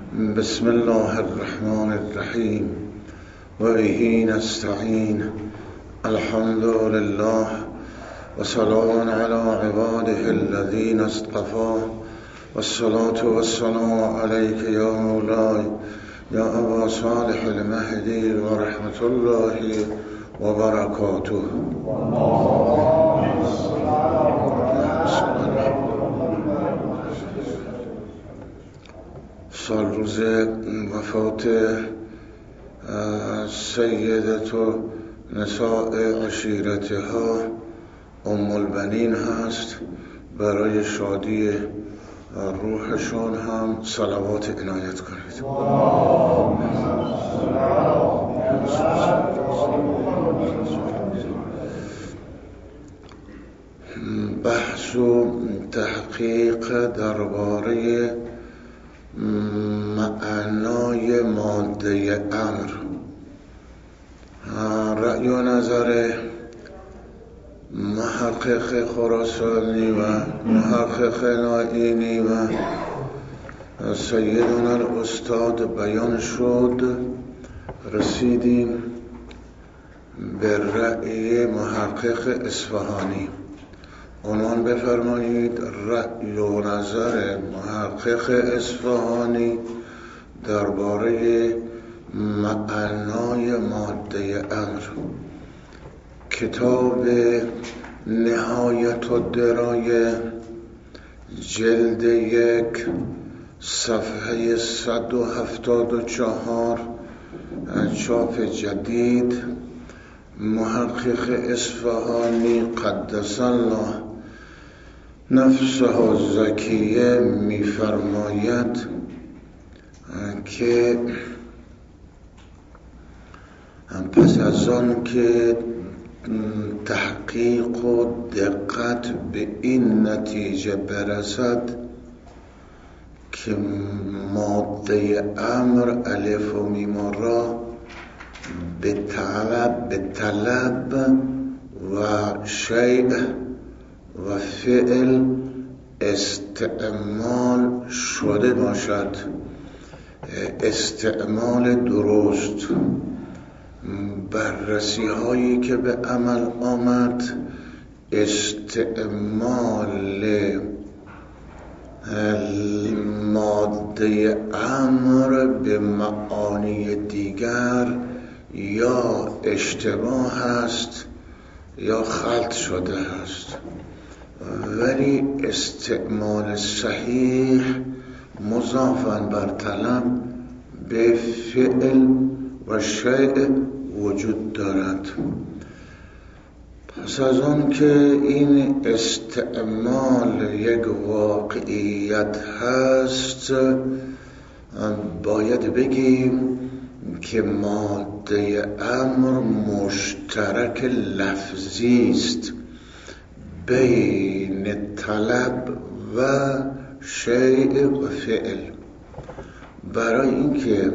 بسم الله الرحمن الرحیم و به نستعین. الحمد لله و سلام علی عباده الذین اصطفی و الصلاة و السلام علیک یا مولای یا ابا صالح المهدی و رحمت الله و برکاته. سال روز وفات سیدت و نساء عشیرتها ام البنین هست. برای شادی روحشون هم صلوات عنایت کنید. بحث و تحقیق درباره معنای ماده امر، رأی و نظر محقق خراسانی و محقق نائینی و سیدنا الاستاد بیان شد. رسیدیم به رأی محقق اصفهانی. عنوان بفرمایید: رأی و نظر محقق اصفهانی درباره معنای ماده امر. کتاب نهایت الدرایه، جلد 1، صفحه 174، چاپ جدید. محقق اصفهانی قدس الله نفسه الزکیه می‌فرماید که پس از آن که تحقیق و دقت به این نتیجه برسد که ماده امر الف و میم و را به طلب و شیء و فعل استعمال شده باشد، استعمال درست، بررسی هایی که به عمل آمد، استعمال ماده امر به معانی دیگر یا اشتباه است یا خلط شده است، ولی استعمال صحیح مضافاً بر طلب به فعل و شیء وجود دارد. پس از آن که این استعمال یک واقعیت هست، باید بگیم که ماده امر مشترک لفظی است بین طلب و شیء و فعل. برای اینکه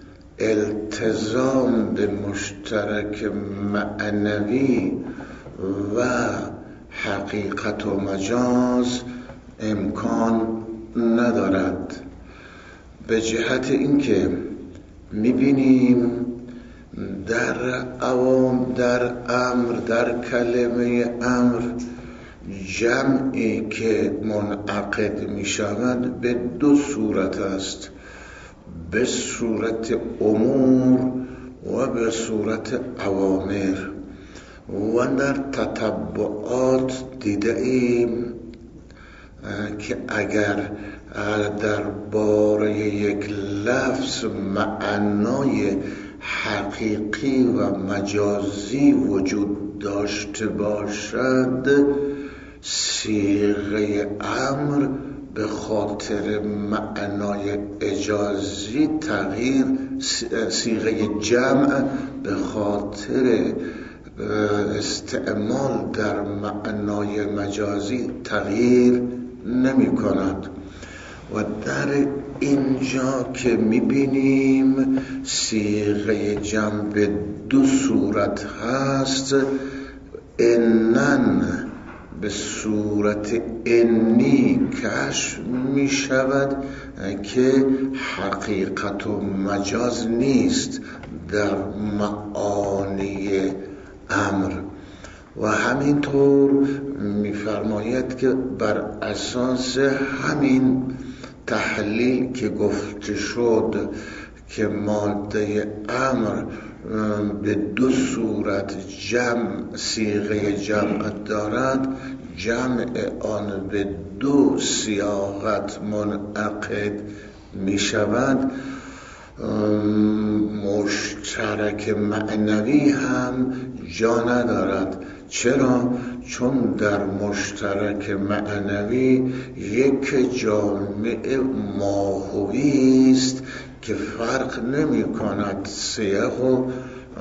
التزام به مشترک معنوی و حقیقت و مجاز امکان ندارد، به جهت اینکه می‌بینیم در امر، در کلمه امر، جمعی که منعقد می‌شود به دو صورت است: به صورت امور و به صورت اوامر. و در تتبعات دیده ایم که اگر درباره یک لفظ معنای حقیقی و مجازی وجود داشته باشد، صیغه امر به خاطر معنای اجازی تغییر، صیغه جمع به خاطر استعمال در معنای مجازی تغییر نمی کند. و در اینجا که میبینیم صیغه جمع به دو صورت هست، انن به صورت انی کشف می شود، که حقیقت و مجاز نیست در معانی امر. و همینطور می‌فرماید که بر اساس همین تحلیل که گفته شد که ماده امر به دو صورت جمع صیغه جمع دارد، جمع آن به دو صیاغت منعقد می شود، مشترک معنوی هم جا ندارد. چرا؟ چون در مشترک معنوی یک جامعه ماهوی است که فرق نمی کند صیغ و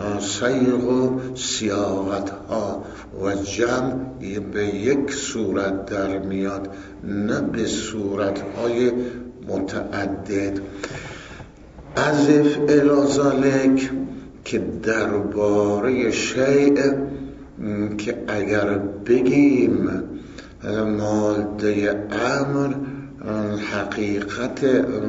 صیاغت ها و جمع به یک صورت در میاد، نه به صورت های متعدد. اضف الی ذلک که درباره شیء که اگر بگیم ماده امر حقیقت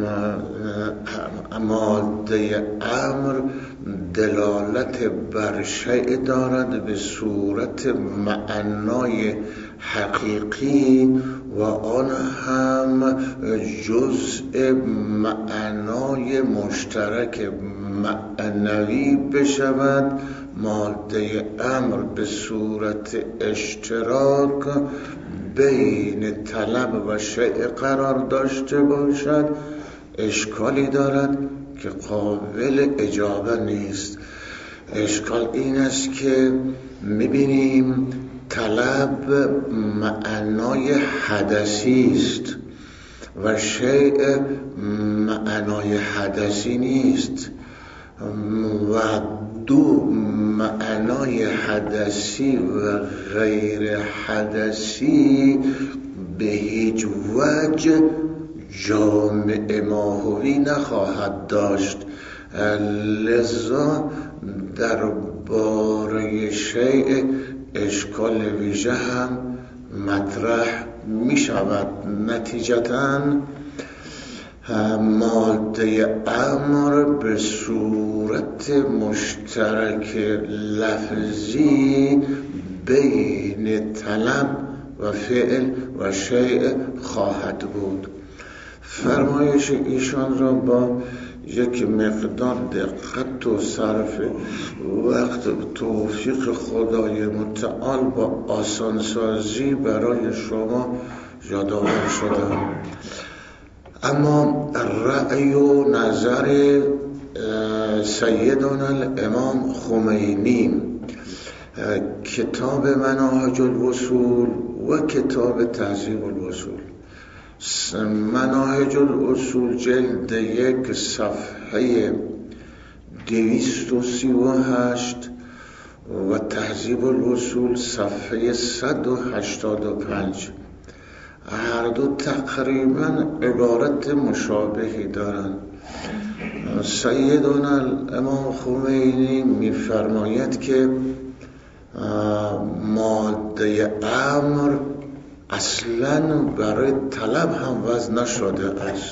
ماده امر دلالت بر شیء دارد به صورت معنای حقیقی و آن هم جزء معنای مشترک معنوی بشود، ماده امر به صورت اشتراک بین طلب و شیء قرار داشته باشد، اشکالی دارد که قابل اجابه نیست. اشکال این است که می‌بینیم طلب معنای حدثی است و شیء معنای حدثی نیست و دو معنای حدثی و غیر حدثی به هیچ وجه جامع ماهوی نخواهد داشت. لذا درباره شیء اشکال ویژه هم مطرح می شود. نتیجتاً ماده امر به صورت مشترک لفظی بین طلب و فعل و شیء خواهد بود. فرمایش ایشان را با یک مقدار دقت و صرف وقت و توفیق خدای متعال با آسانسازی برای شما یادآور شدم. اما رأی و نظر سیدنا الامام خمینی، کتاب مناهج الوصول و کتاب تهذیب الوصول. مناهج الوصول جلد 1 صفحه 238 و تهذیب الوصول صفحه 185، هر دو تقریبا عبارت مشابهی دارند. سیدنا الامام خمینی می‌فرماید که ماده امر اصلاً برای طلب هم وضع نشده است.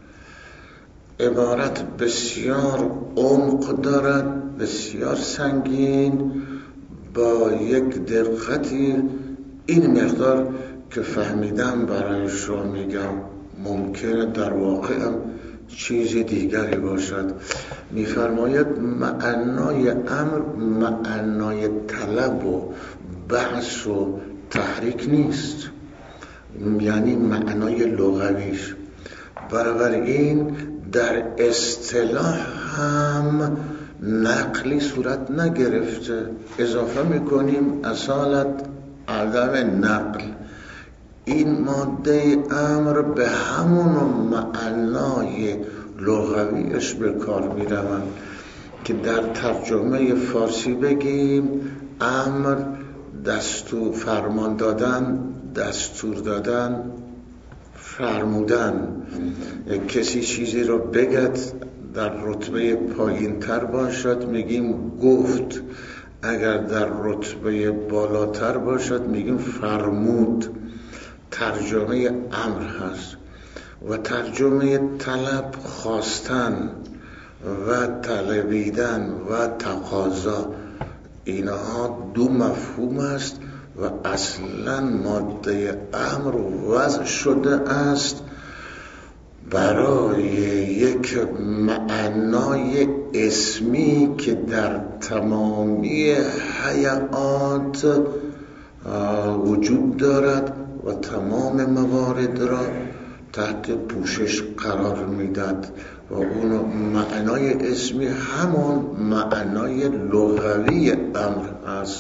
عبارت بسیار عمق دارد، بسیار سنگین، با یک دقتی این مقدار که فهمیدم برای شما میگم، ممکنه در واقع هم چیز دیگری باشد. میفرماید معنای امر معنای طلب و بعث و تحریک نیست، یعنی معنای لغویش. بنابراین در اصطلاح هم نقلی صورت نگرفته. اضافه میکنیم اصالت عدم نقل. این ماده امر به همون معنای لغویش به کار میروند که در ترجمه فارسی بگیم امر دستور، فرمان دادن، دستور دادن، فرمودن. کسی چیزی رو بگد در رتبه پایین تر باشد میگیم گفت، اگر در رتبه بالاتر باشد میگیم فرمود. ترجمه امر هست. و ترجمه طلب خواستن و طلبیدن و تقاضا، اینها دو مفهوم است و اصلا ماده امر وضع شده است برای یک معنای اسمی که در تمامی حیات وجود دارد و تمام موارد را تحت پوشش قرار میداد و اون معنای اسمی همون معنای لغوی امر است.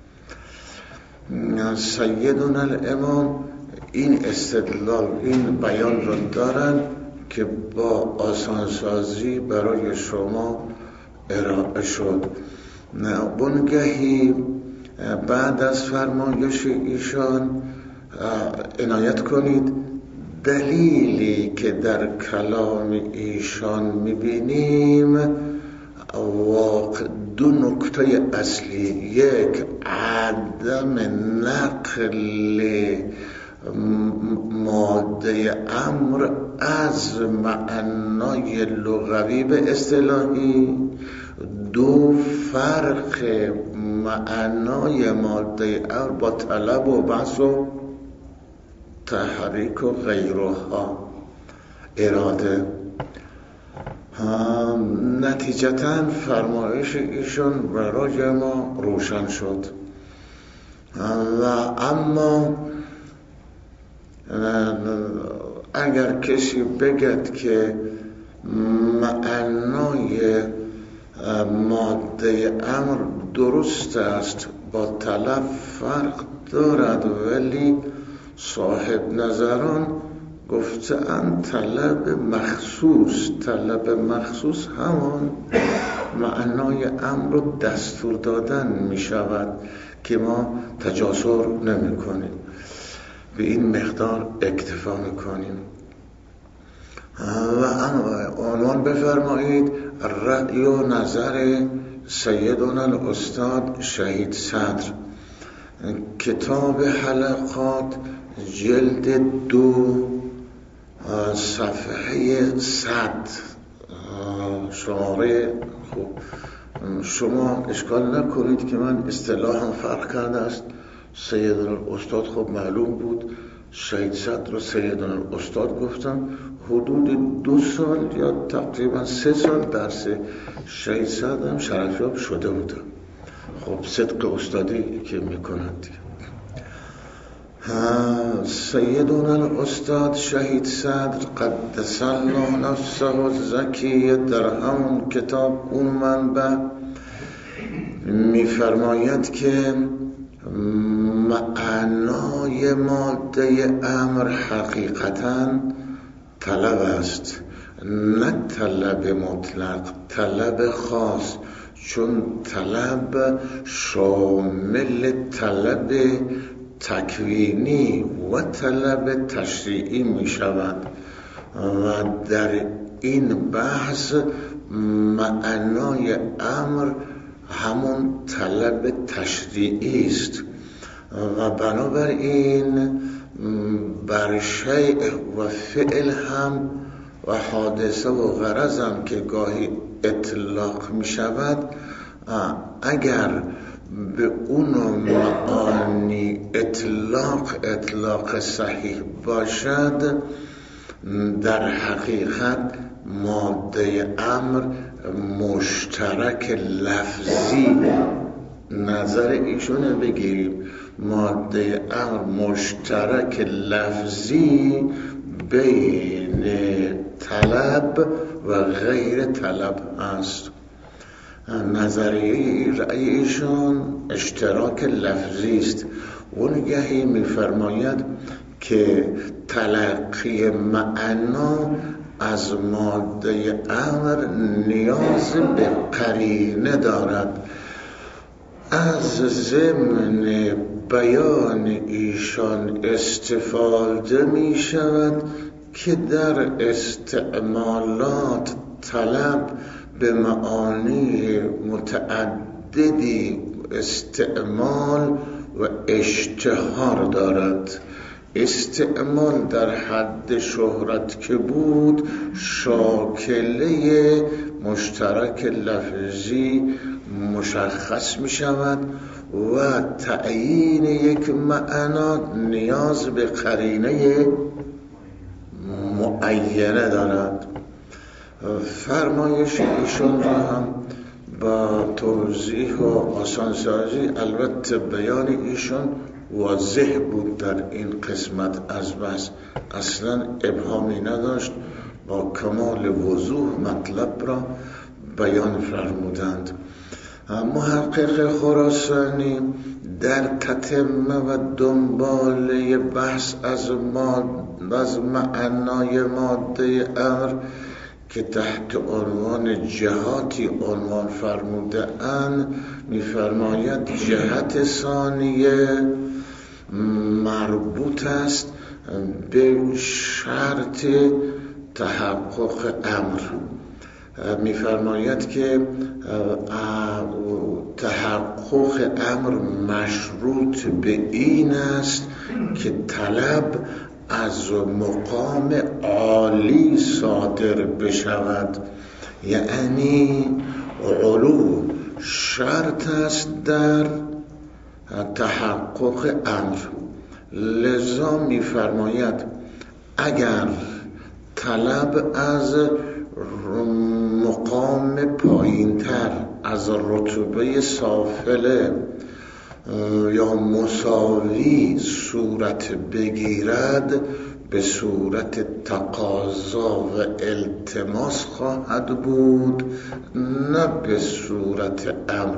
سیدنا الامام این استدلال، این بیان را دارند که با آسانسازی برای شما ارائه شد. بنگهی بعد از فرمایش ایشان عنایت کنید دلیلی که در کلام ایشان میبینیم دو نکته اصلی، یک عدم نقل ماده امر از معنای لغوی به اصطلاحی، دو فرق معنای ماده امر با طلب و بحث و تحریک و غیرها، اراده. نتیجتاً فرمایش ایشان برای ما روشن شد و اما اگر کسی بگد که معنای ماده امر درست است با طلب فرق دارد، ولی صاحب نظران گفتند طلب مخصوص همان معنای امر رو دستور دادن می شود که ما تجاسر نمی کنیم، به این مقدار اکتفا می کنیم. و عنوان بفرمایید رأی و نظر سیدنا الاستاد شهید صدر، کتاب حلقات جلد 2 صفحه 100 شماره. خوب شما اشکال نکنید که من اصطلاحم فرق کرده است. سیدنا الاستاد خب معلوم بود، شهید صدر رو سیدنا الاستاد گفتم. حدود 2 سال یا تقریبا 3 سال درس شهید صدر هم شرفیاب شده بودم. خب صدق استادی که میکنند. سیدنا الاستاد شهید صدر قدس الله نفسه و زکیه در همون کتاب اون منبع میفرماید که معنای ماده امر حقیقتاً طلب است، نه طلب مطلق، طلب خاص، چون طلب شامل طلب تکوینی و طلب تشریعی می شود و در این بحث معنای امر همون طلب تشریعی است و بنابراین بر شیء و فعل هم و حادثه و غرض هم که گاهی اطلاق می شود، اگر به اون معانی اطلاق صحیح باشد، در حقیقت ماده امر مشترک لفظی، نظر ایشون بگیریم، ماده امر مشترک لفظی بین طلب و غیر طلب است. نظریه رأیشون اشتراک لفظی است. اونگهی میفرماید که تلقی معنا از ماده امر نیاز به قرینه دارد. از ضمن بیان ایشان استفاده می شود که در استعمالات طلب به معانی متعددی استعمال و اشتهار دارد. استعمال در حد شهرت که بود شاکله مشترک لفظی مشخص می شود و تعیین یک معنا نیاز به قرینه معینه دارد. فرمایش ایشان را هم با توضیح و آسانسازی، البته بیان ایشان واضح بود در این قسمت از بحث، اصلا ابهامی نداشت، با کمال وضوح مطلب را بیان فرمودند. محقق خراسانی در تتمه و دنباله بحث از معنای ماده امر که تحت عنوان جهاتی عنوان فرموده اند می‌فرماید جهت ثانیه مربوط است به شرط تحقق امر. می‌فرماید که تحقق امر مشروط به این است که طلب از مقام عالی صادر بشود، یعنی علو شرط است در تحقق امر. لذا می‌فرماید اگر طلب از مقام پایینتر، از رتبه سافله یا مساوی صورت بگیرد به صورت تقاضا و التماس خواهد بود، نه به صورت امر،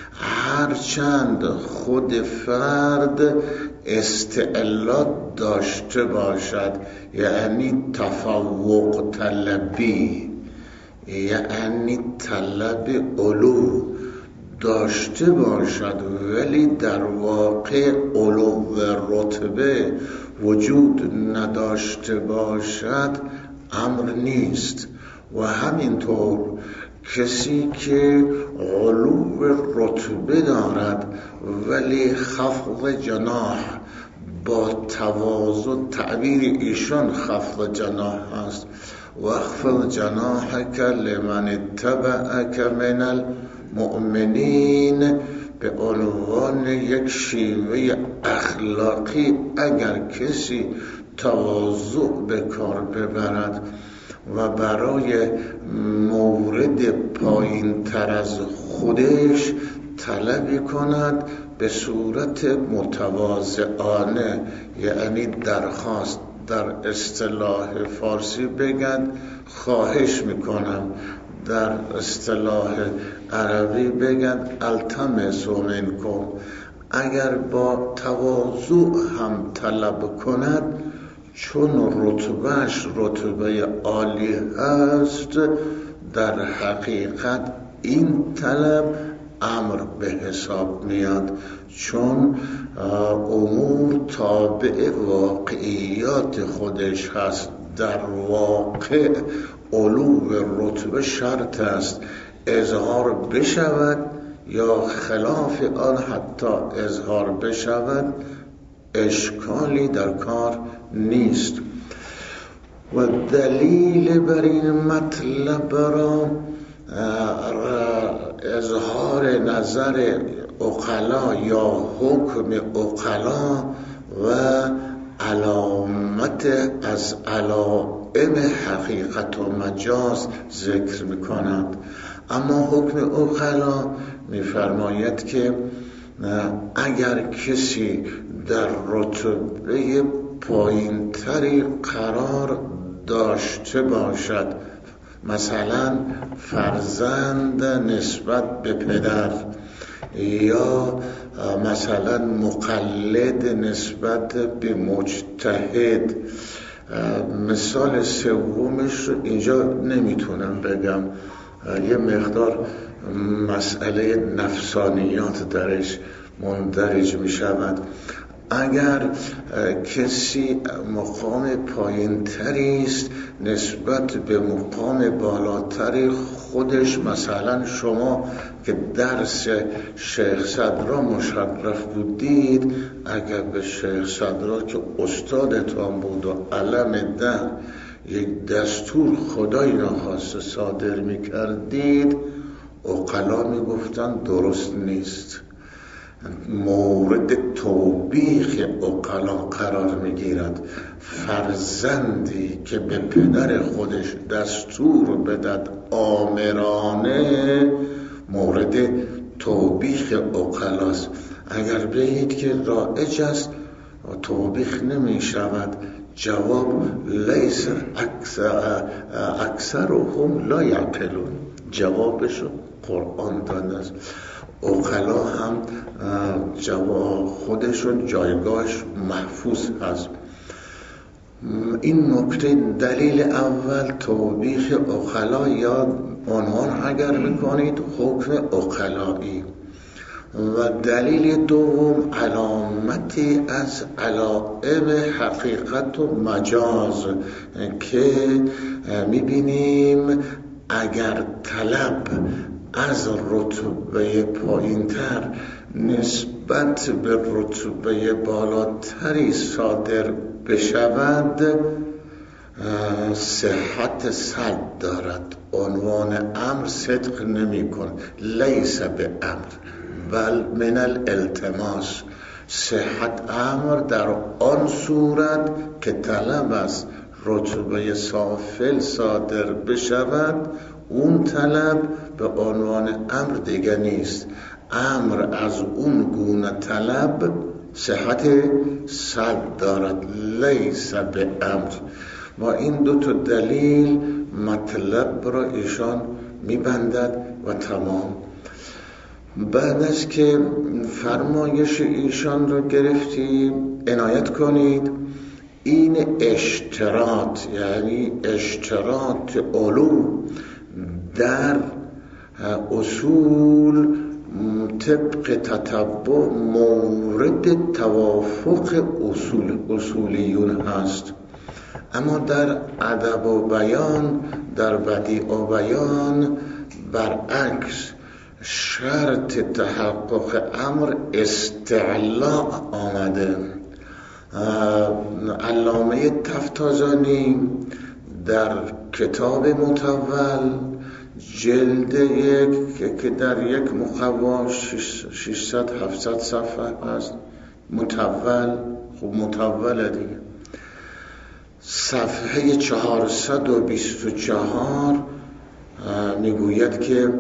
هرچند خود فرد استعلاء داشته باشد، یعنی تفوق طلبی، یعنی طلب علو داشته باشد، ولی در واقع علو رتبه وجود نداشته باشد، امر نیست. و همینطور کسی که علو رتبه دارد ولی خفض جناح با تواضع، تعبیر ایشان خفض جناح است، واخفض جناحک لمن اتبعک من المؤمنین، به عنوان یک شیوه اخلاقی اگر کسی تواضع به کار ببرد و برای مورد پایین تر از خودش طلبی کند به صورت متواضعانه، یعنی درخواست، در اصطلاح فارسی بگن خواهش میکنم، در اصطلاح عربی بگن التمس منکم، اگر با تواضع هم طلب کند چون رتبهش رتبه عالی است، در حقیقت این طلب امر به حساب میاد، چون امور تابع واقعیات خودش هست. در واقع علو رتبه شرط است، اظهار بشود یا خلاف آن حتی اظهار بشود اشکالی در کار نیست. و دلیل بر این مطلب را اظهار نظر عقلا یا حکم عقلا و علامت از علائم حقیقت و مجاز ذکر می‌کنند. اما حکم عقلا می‌فرماید که اگر کسی در رتبه پایین‌تری قرار داشته باشد، مثلا فرزند نسبت به پدر، یا مثلا مقلد نسبت به مجتهد، مثال سومش رو اینجا نمیتونم بگم، یه مقدار مسئله نفسانیات درش مندرج می شود. اگر کسی مقام پایین تری است نسبت به مقام بالاتری خودش، مثلا شما که درس شیخ صدرا مشرف بودید، اگر به شیخ صدرا که استادتان بود و علم در یک دستور خدای ناخواسته صادر می کردید، عقلا می گفتن درست نیست، مورد توبیخ عقلا قرار می گیرد. فرزندی که به پدر خودش دستور بدد آمرانه مورد توبیخ عقلاست. اگر بگید که رایج است توبیخ نمی شود، جواب لیس اکثرهم لا یعقلون، جوابشو قرآن داده است. عقلا هم جواب خودشون جایگاهش محفوظ هست. این نکته دلیل اول توبیخ عقلا یا عنوان اگر میکنید حکم عقلایی، و دلیل دوم علامتی از علائم حقیقت و مجاز که میبینیم اگر طلب از رتبه پایینتر نسبت به رتبه بالاتری صادر بشود صحت صد دارد. عنوان امر صدق نمی کن، لیس به امر بل من الالتماس. صحت امر در آن صورت که طلب از رتبه سافل صادر بشود، اون طلب به عنوان امر دیگه نیست. امر از اون گونه طلب صحت صد دارد، لیس به امر. با این دو تا دلیل مطلب را ایشان میبندد و تمام. بعد از که فرمایش ایشان را گرفتیم عنایت کنید، این اشتراط یعنی اشتراط علو در اصول طبق تتبع مورد توافق اصولیون هست، اما در ادب و بیان، در بدیع و بیان برعکس. شرط تحقق امر استعلاء آمده. علامه تفتازانی در کتاب متول جلد 1 که در یک مقوا 600-700 صفحه هست، متول، خب متول دیگه، صفحه 424 میگوید که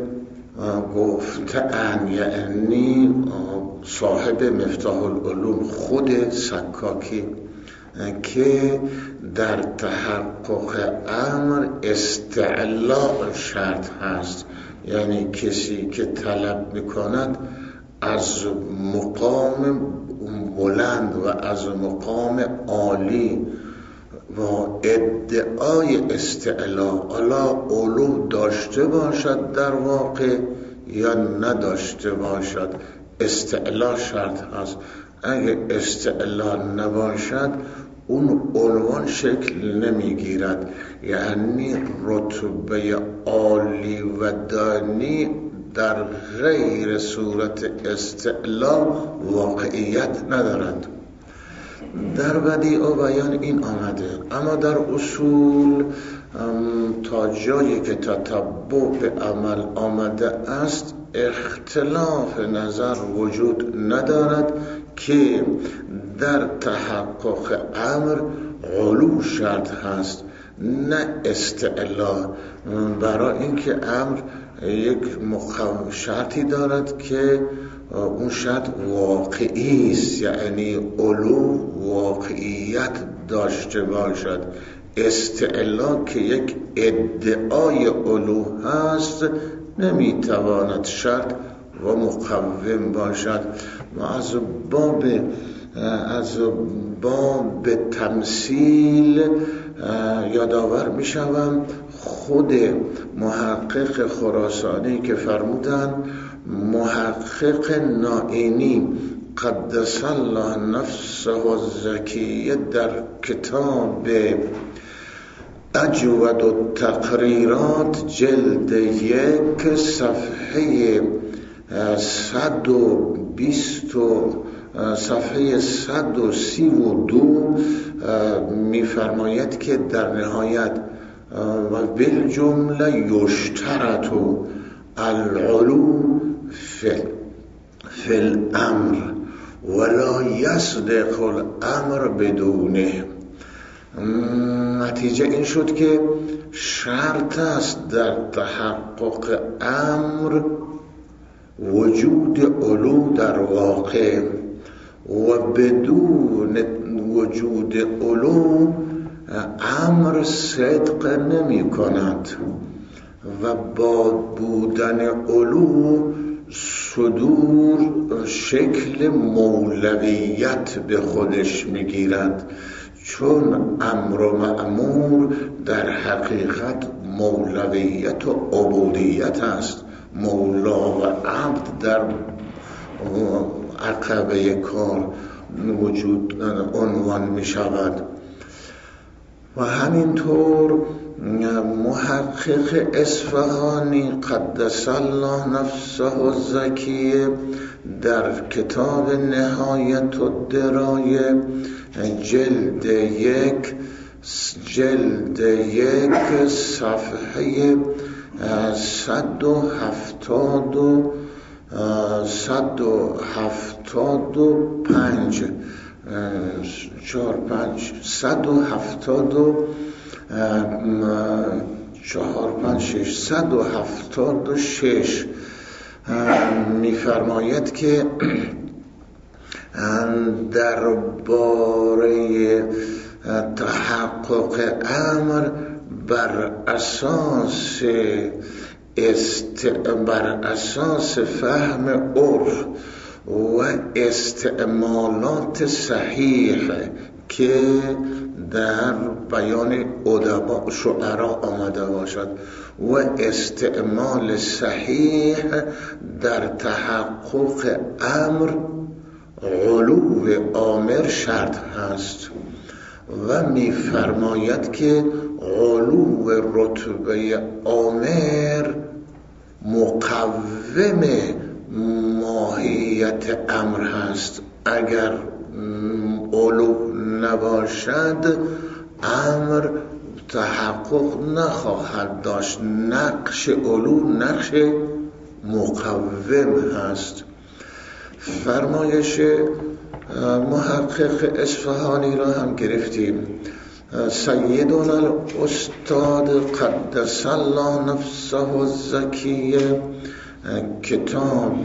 گفتن یعنی صاحب مفتاح العلوم خود سکاکی که در تحقق امر استعلاء شرط هست، یعنی کسی که طلب میکند از مقام بلند و از مقام عالی و ادعای استعلاء علو داشته باشد در واقع یا نداشته باشد، استعلاء شرط هست. اگه استعلاء نباشد اون عنوان شکل نمیگیرد، یعنی رتبه عالی و دانی در غیر صورت استعلاء واقعیت ندارد. در بدیع و بیان این آمده، اما در اصول تا جایی که تتبع به عمل آمده است اختلاف نظر وجود ندارد که در تحقق امر علو شرط هست نه استعلاء، برای اینکه امر یک شرطی دارد که اون شرط واقعی است، یعنی علو واقعیت داشته باشد. استعلاء که یک ادعای علو هست نمیتواند شرط و مقوم باشد. و از باب تمثیل یادآور میشوم خود محقق خراسانی که فرمودن محقق نائینی قدس الله نفسه الزکیه در کتاب اجود التقریرات جلد 1 صفحه 132 میفرماید که در نهایت و بالجمله یشترط العلو فی الامر ولا یصدق الامر بدونه. نتیجه این شد که شرط است در تحقق امر وجود علو در واقع و بدون وجود علو امر صدق نمی کند و با بودن علو صدور شکل مولویت به خودش میگیرد، چون امر و مأمور در حقیقت مولویت و عبودیت است. مولا و عبد در عقبه کار وجود عنوان می شود. و همینطور محقق اصفهانی قدس الله نفسه الزکیه در کتاب نهایت الدرایه جلد 1 صفحه 175 176 میفرماید که درباره تحقق امر بر اساس فهم عرف و استعمالات صحیح که در بیان ادبا شعرا آمده باشد و استعمال صحیح در تحقق امر علو آمر شرط هست و میفرماید که علو رتبه آمر مقوم ماهیت امر هست. اگر علو نباشد امر تحقق نخواهد داشت. نقش علو نقش مقوم هست. فرمایش محقق اصفهانی را هم گرفتیم. سیدنا الاستاد قدس الله نفسه الزکیه کتاب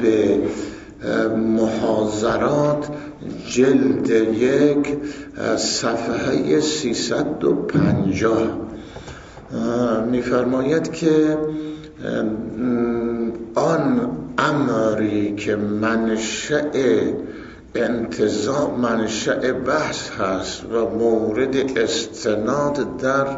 محاضرات جلد 1 صفحه 350 میفرماید که آن امری که منشأ بحث هست و مورد استناد در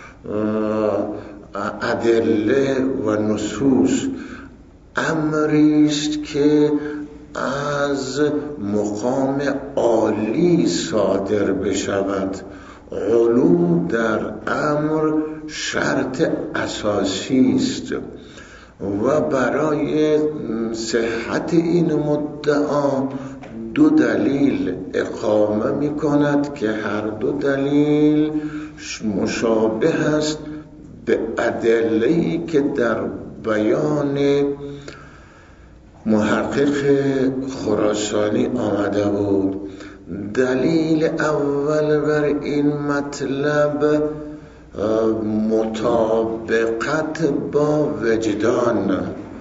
ادله و نصوص امری است که از مقام عالی صادر بشود. علو در امر شرط اساسی است و برای صحت این مدعا 2 دلیل اقامه می کند که هر 2 دلیل مشابه است به ادله‌ای که در بیان محقق خراسانی آمده بود. دلیل اول بر این مطلب مطابقت با وجدان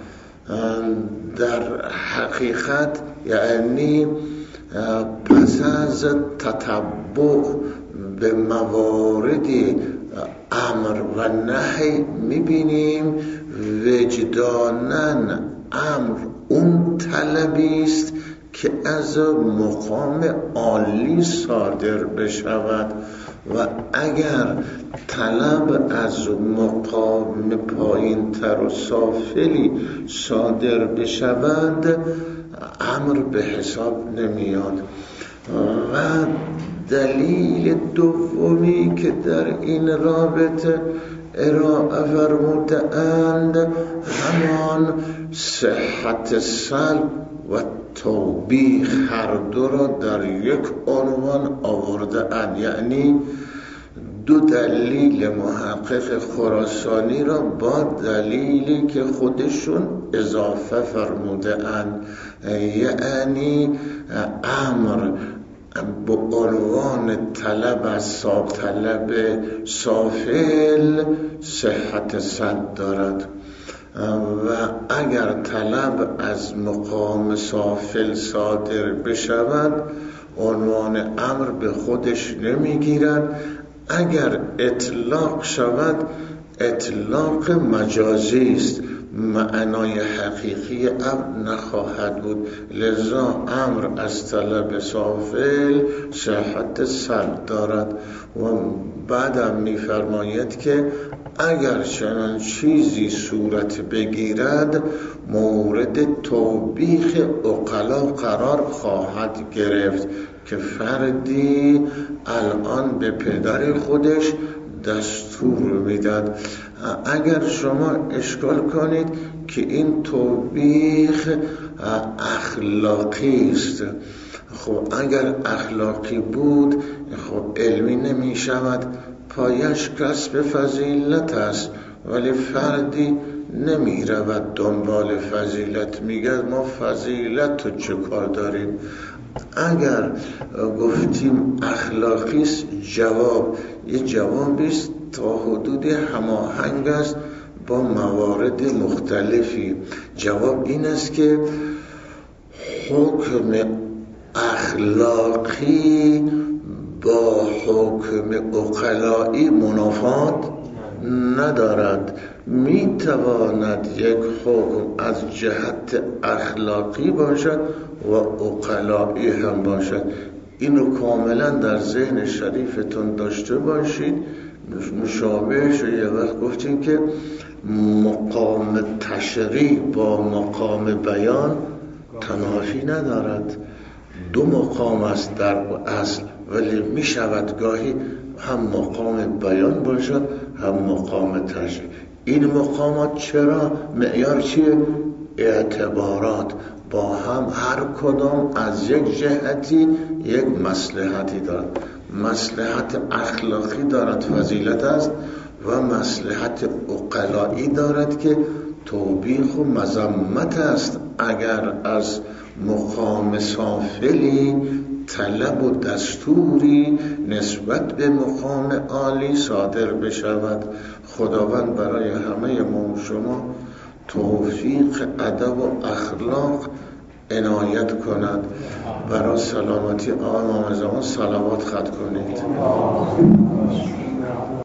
در حقیقت، یعنی پس از تتبع به موارد امر و نهی میبینیم وجداناً امر اون طلبی است که از مقام عالی صادر بشود و اگر طلب از مقام پایین تر و سافلی صادر بشود امر به حساب نمیاد. و دلیل دومی که در این رابطه ارائه فرمودند همان صحت سلب و توبیخ هر دو را در یک عنوان آورده اند. یعنی دو دلیل محقق خراسانی را با دلیلی که خودشون اضافه فرموده اند، یعنی امر به عنوان طلب از طلب سافل صحت صد دارد و اگر طلب از مقام سافل صادر بشود عنوان امر به خودش نمیگیرد. اگر اطلاق شود اطلاق مجازی است، معنای حقیقی امر نخواهد بود. لذا امر از طلب سافل صحت سلب دارد. و بعدم می‌فرماید که اگر چنان چیزی صورت بگیرد مورد توبیخ عقلا قرار خواهد گرفت که فردی الان به پدر خودش دستور میداد. اگر شما اشکال کنید که این توبیخ اخلاقی است، خب اگر اخلاقی بود خب علمی نمی شود، پایش کسب فضیلت است، ولی فردی نمی رود دنبال فضیلت، میگه ما فضیلت تو چه کار داریم. اگر گفتیم اخلاقی است، جواب یه جوابی است تا حدود هماهنگ است با موارد مختلفی. جواب این است که حکم اخلاقی با حکم عقلایی منافات ندارد. می تواند یک حکم از جهت اخلاقی باشد و عقلایی هم باشد. اینو کاملا در ذهن شریفتون داشته باشید. مشابهش یه وقت گفتیم که مقام تشریع با مقام بیان تنافی ندارد، دو مقام است در اصل، ولی می شود گاهی هم مقام بیان باشد هم مقام تشریع. این مقامات چرا؟ معیار چیه؟ اعتبارات با هم هر کدام از یک جهتی یک مصلحتی دارد. مصلحت اخلاقی دارد فضیلت است و مصلحت عقلایی دارد که توبیخ و مذمت است. اگر از مقام سافلی طلب و دستوری نسبت به مقام عالی صادر بشود، خداوند برای همه ما شما توفیق ادب و اخلاق عنایت کند. برای سلامتی آقای امام زمان صلوات ختم کنید.